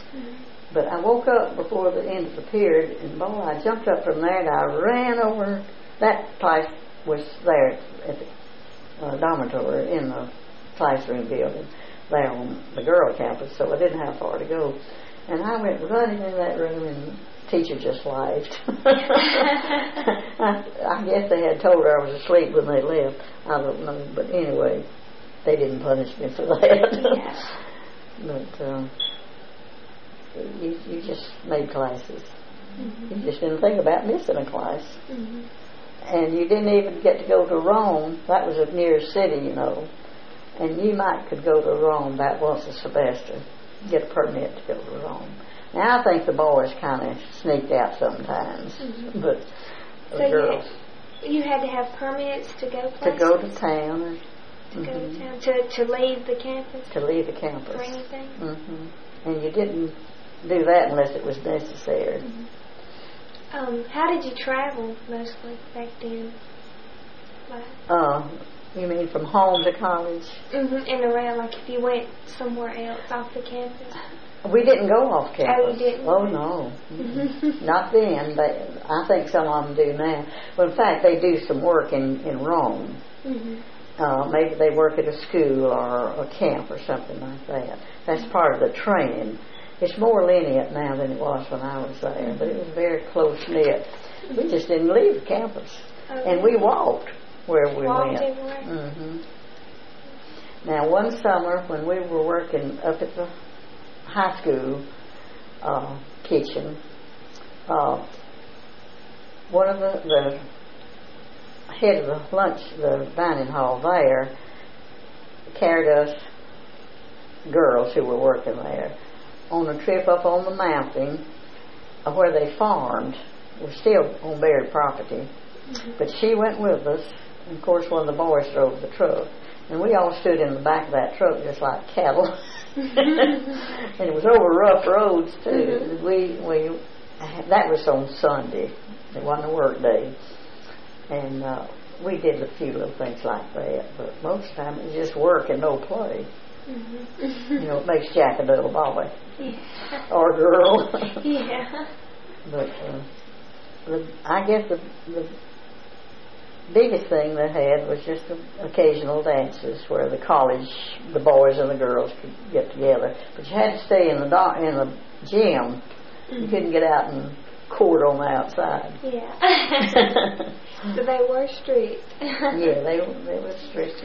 But I woke up before the end of the period, and boy, I jumped up from there and I ran over. That place was there at the dormitory in the classroom building there on the girl campus, so I didn't have far to go. And I went running in that room, and the teacher just laughed. I guess they had told her I was asleep when they left. I don't know, but anyway, they didn't punish me for that. But you just made classes. You just didn't think about missing a class. And you didn't even get to go to Rome. That was a near city, you know. And you could go to Rome about once a semester. Get a permit to go to Rome. Now I think the boys kind of sneaked out sometimes, but the girls. You had to have permits to go places? To go to town. To go to town. To leave the campus? To leave the campus. For anything? And you didn't do that unless it was necessary. How did you travel mostly back then? You mean from home to college? And around, like if you went somewhere else off the campus? We didn't go off campus. Oh, you didn't? Oh, no. Not then. I think some of them do now. Well, in fact, they do some work in Rome. Maybe they work at a school or a camp or something like that. That's part of the training. It's more lenient now than it was when I was there, but it was very close-knit. We just didn't leave the campus. And we walked where we went. Everywhere? Now, one summer when we were working up at the high school kitchen, one of the head of the dining hall there, carried us girls who were working there on a trip up on the mountain where they farmed. We're still on buried property. But she went with us, and of course one of the boys drove the truck. And we all stood in the back of that truck just like cattle. And it was over rough roads too. That was on Sunday. It wasn't a work day. And we did a few little things like that. But most of the time it was just work and no play. You know, it makes Jack a little boy. Or girl. But I guess the biggest thing they had was just the occasional dances where the boys and the girls could get together. But you had to stay in the gym. You couldn't get out and court on the outside. So they were strict. Yeah, they were strict.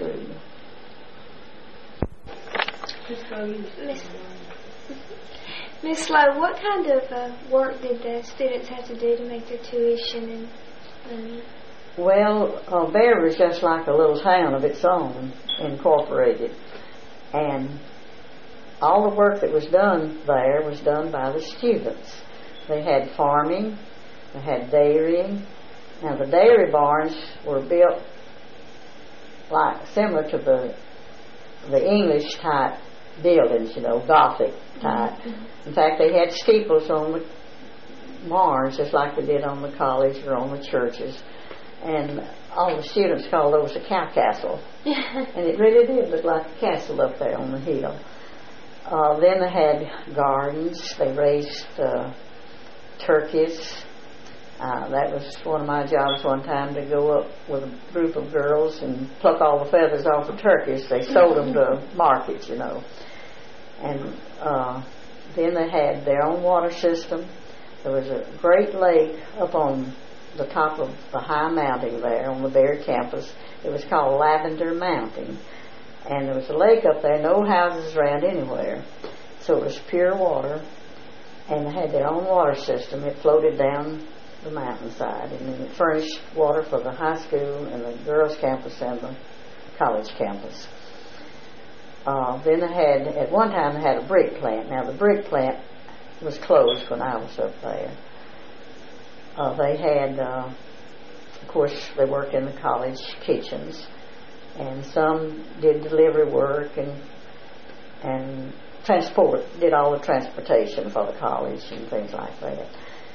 Miss Lowe, what kind of work did the students have to do to make their tuition and Well, Bear was just like a little town of its own, incorporated. And all the work that was done there was done by the students. They had farming, they had dairying. Now the dairy barns were built like similar to the English type buildings, you know, Gothic type. In fact, they had steeples on the barns just like they did on the college or on the churches. And all the students called those a cow castle. And it really did look like a castle up there on the hill. Then they had gardens. They raised turkeys. That was one of my jobs one time, to go up with a group of girls and pluck all the feathers off the turkeys. They sold them to markets, you know. And then they had their own water system. There was a great lake up on the top of the high mountain there on the Bear campus. It was called Lavender Mountain. And there was a lake up there, no houses around anywhere. So it was pure water. And they had their own water system. It floated down the mountainside, and then it furnished water for the high school and the girls' campus and the college campus. Then they had, at one time, they had a brick plant. Now the brick plant was closed when I was up there. They had, of course, they worked in the college kitchens, and some did delivery work and did all the transportation for the college and things like that.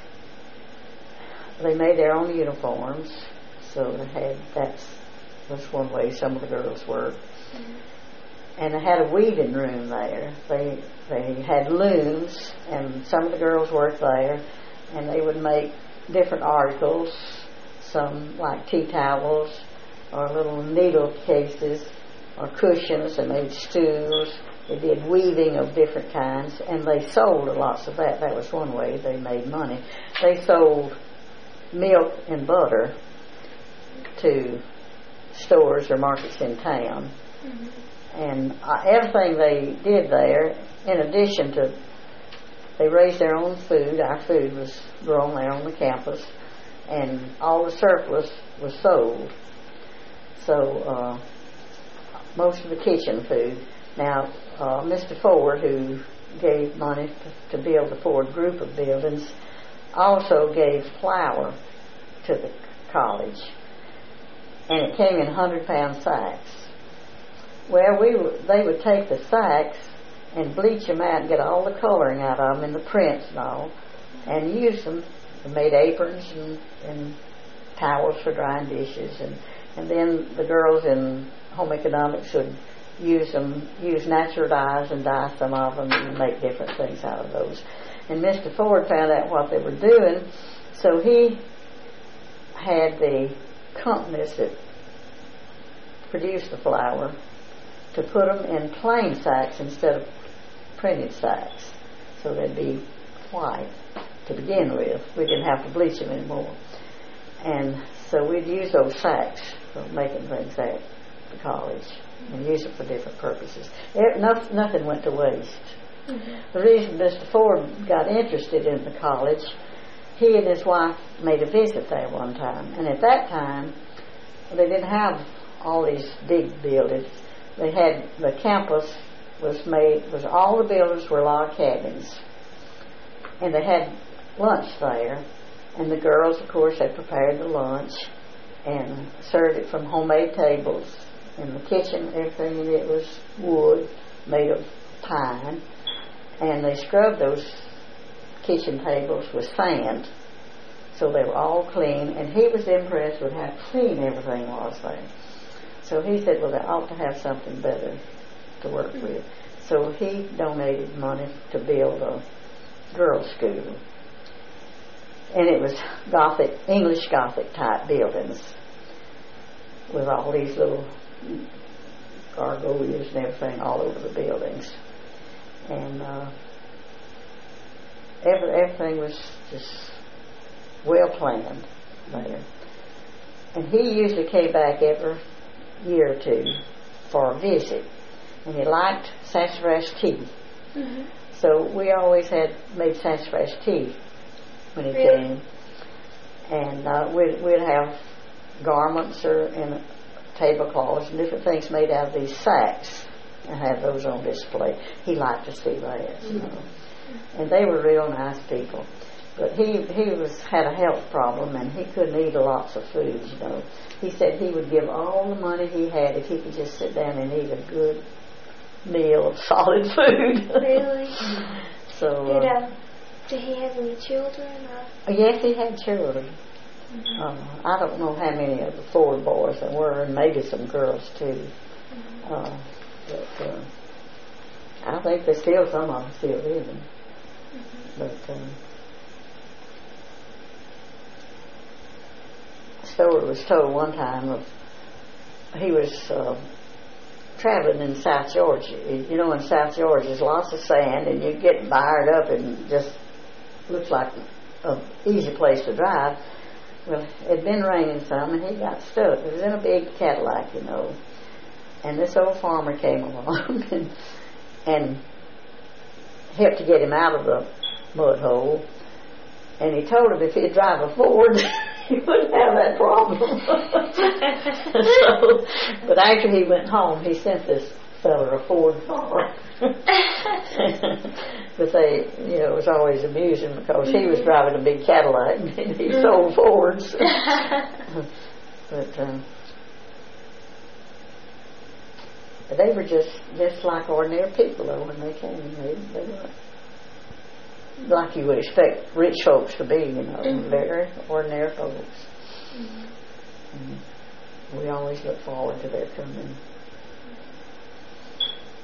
They made their own uniforms, so they had, that's one way some of the girls worked. and they had a weaving room there. They had looms, and some of the girls worked there, and they would make different articles, some like tea towels or little needle cases or cushions. They made stools. They did weaving of different kinds, and they sold lots of that. That was one way they made money. They sold milk and butter to stores or markets in town. And everything they did there, in addition to, they raised their own food. Our food was grown there on the campus, and all the surplus was sold. So most of the kitchen food. Now, Mr. Ford, who gave money to build the Ford group of buildings, also gave flour to the college, and it came in 100-pound sacks. Well, they would take the sacks and bleach them out and get all the coloring out of them and the prints and all, and use them. They made aprons and towels for drying dishes, and then the girls in home economics would use natural dyes and dye some of them and make different things out of those. And Mr. Ford found out what they were doing, so he had the companies that produced the flour to put them in plain sacks instead of printed sacks, so they'd be white to begin with. We didn't have to bleach them anymore. And so we'd use those sacks for making things at the college and use them for different purposes. Nothing went to waste. The reason Mr. Ford got interested in the college, he and his wife made a visit there one time, and at that time they didn't have all these big buildings. They had, the campus was all the buildings were log cabins, and they had lunch there, and the girls, of course, had prepared the lunch and served it from homemade tables. In the kitchen, everything in it was wood made of pine, and they scrubbed those kitchen tables with sand, so they were all clean, and he was impressed with how clean everything was there. So he said, well, they ought to have something better to work with. So he donated money to build a girls' school. And it was Gothic, English Gothic type buildings with all these little gargoyles and everything all over the buildings. And everything was just well planned there. And he usually came back every year or two for a visit, and he liked sassafras tea. So we always made sassafras tea when he came, and we'd have garments and tablecloths and different things made out of these sacks and have those on display. He liked to see that, you know. And they were real nice people. But he had a health problem, and he couldn't eat lots of food, you know. He said he would give all the money he had if he could just sit down and eat a good meal of solid food. Really? So did he have any children? Yes, he had children. I don't know how many of the Ford boys there were, and maybe some girls too. But I think some of them still living. But Stover was told one time he was traveling in South Georgia. You know, in South Georgia there's lots of sand, and you get mired up and just looks like an easy place to drive. Well, it had been raining some, and he got stuck. It was in a big Cadillac, you know. And this old farmer came along and helped to get him out of the mud hole. And he told him if he'd drive a Ford, he wouldn't have that problem. But after he went home, he sent this fella a Ford car. But it was always amusing because he was driving a big Cadillac and he sold Fords. But they were just like ordinary people, though, when they came. They were like you would expect rich folks to be, you know, very ordinary folks. We always look forward to their coming.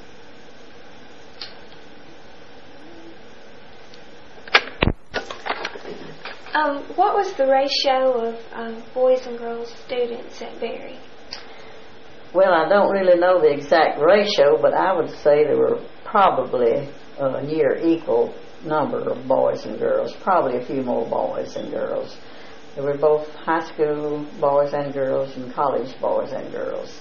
What was the ratio of boys and girls students at Berry? Well, I don't really know the exact ratio, but I would say there were probably a near equal number of boys and girls, probably a few more boys and girls. There were both high school boys and girls and college boys and girls.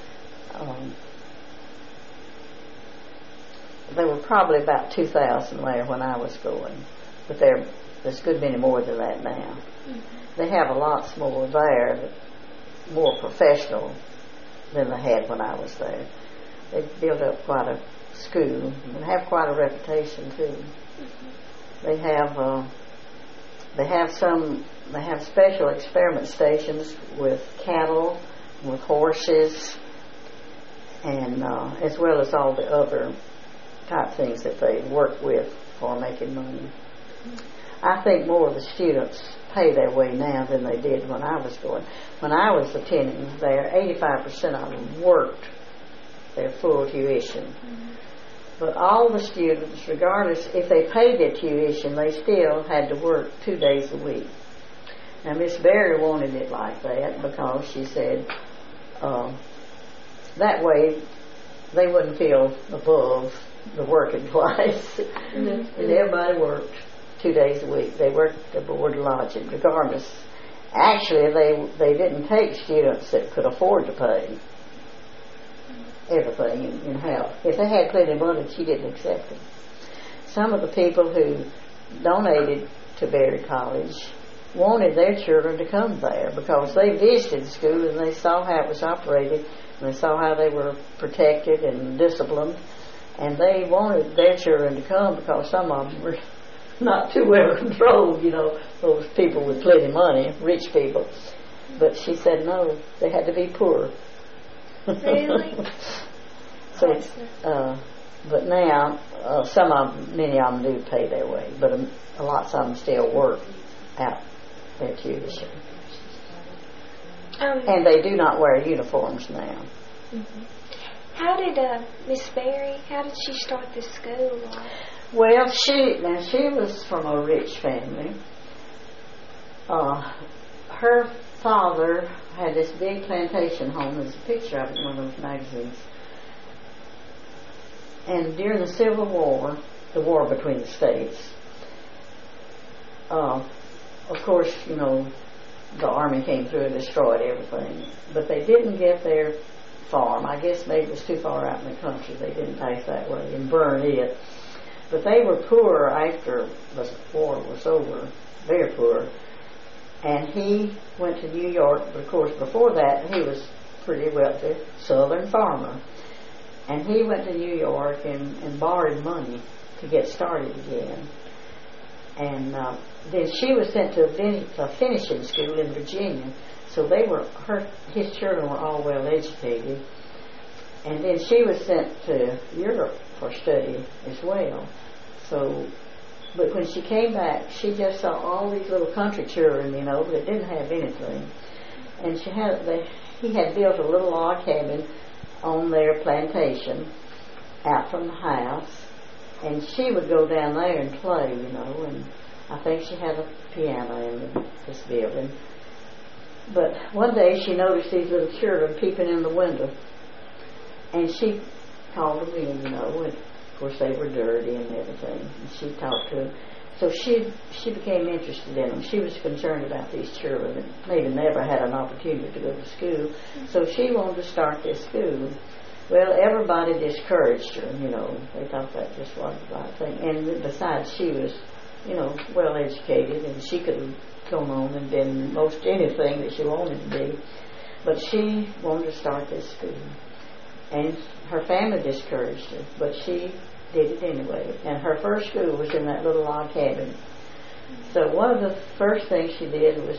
There were probably about 2,000 there when I was going, but there's a good many more than that now. Mm-hmm. They have a lot more there, more professional than they had when I was there. They built up quite a school and have quite a reputation too. Mm-hmm. They have special experiment stations with cattle, with horses, and as well as all the other type things that they work with for making money. I think more of the students pay their way now than they did when I was going. When I was attending there, 85% of them worked their full tuition. Mm-hmm. But all the students, regardless if they paid their tuition, they still had to work 2 days a week. Now Miss Berry wanted it like that because she said that way they wouldn't feel above the working class. Mm-hmm. And everybody worked 2 days a week. They worked the board and lodging regardless. Actually, they didn't take students that could afford to pay everything in help. If they had plenty of money, she didn't accept them. Some of the people who donated to Berry College wanted their children to come there because they visited the school and they saw how it was operated and they saw how they were protected and disciplined, and they wanted their children to come because some of them were not too well controlled, those people with plenty of money, rich people. But she said no, they had to be poor. Really? So, but now many of them do pay their way, but a lot of them still work out their tuition. And they do not wear uniforms now. Mm-hmm. How did Miss Berry? How did she start the school? Well, she was from a rich family. Her father had this big plantation home. There's a picture of it in one of those magazines. And during the Civil War, the war between the states, of course, the army came through and destroyed everything. But they didn't get their farm. I guess maybe it was too far out in the country. They didn't pass that way and burn it. But they were poor after the war was over, very poor. And he went to New York, but of course before that he was pretty wealthy southern farmer. And he went to New York and borrowed money to get started again. And then she was sent to a finishing school in Virginia. So his children were all well educated. And then she was sent to Europe for study as well. So, but when she came back, she just saw all these little country children, that didn't have anything. And he had built a little log cabin on their plantation out from the house. And she would go down there and play, and I think she had a piano in this building. But one day she noticed these little children peeping in the window. And she called them in, and of course they were dirty and everything. And she talked to them. So she became interested in them. She was concerned about these children that maybe never had an opportunity to go to school. So she wanted to start this school. Well, everybody discouraged her, They thought that just wasn't the right thing. And besides, she was, well educated, and she could have gone on and been most anything that she wanted to be. But she wanted to start this school. And her family discouraged her, but she did it anyway. And her first school was in that little log cabin. So one of the first things she did was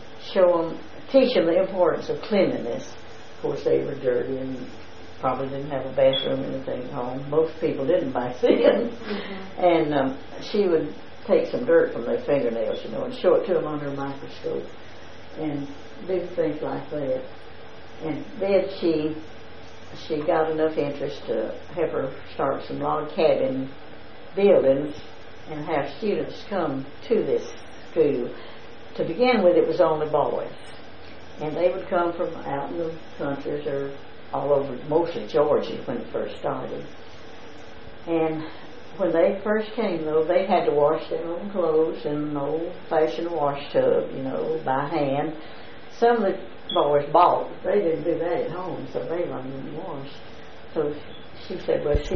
teach them the importance of cleanliness. Of course, they were dirty and probably didn't have a bathroom or anything at home. Most people didn't back then. Mm-hmm. And she would take some dirt from their fingernails, and show it to them under a microscope and do things like that. And then she got enough interest to have her start some log cabin buildings and have students come to this school. to begin with, it was only boys. And they would come from out in the countries or all over, mostly Georgia when it first started. And when they first came, though, they had to wash their own clothes in an old-fashioned wash tub, by hand. Some of the boys bought. They didn't do that at home, so they learned to wash. So she said, well, she